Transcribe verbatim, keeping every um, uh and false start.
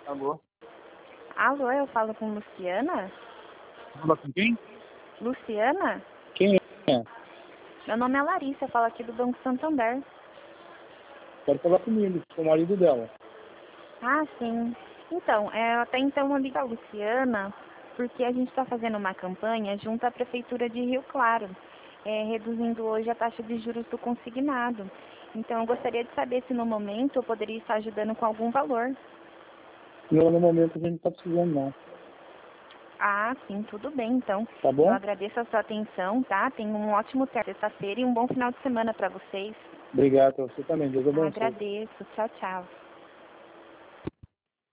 Alô? Alô, eu falo com Luciana? Fala com quem? Luciana? Quem é? Meu nome é Larissa, eu falo aqui do Banco Santander. Pode falar comigo, sou o marido dela. Ah, sim. Então, é, até então eu ligo a Luciana porque a gente está fazendo uma campanha junto à Prefeitura de Rio Claro, é, reduzindo hoje a taxa de juros do consignado. Então, eu gostaria de saber se no momento eu poderia estar ajudando com algum valor. Não, no momento a gente não está precisando, não. Ah, sim, tudo bem, então. Tá Eu bom? agradeço a sua atenção, tá? Tenha um ótimo ter- sexta-feira e um bom final de semana para vocês. Obrigado a você também. Deus abençoe. Agradeço. Tchau, tchau.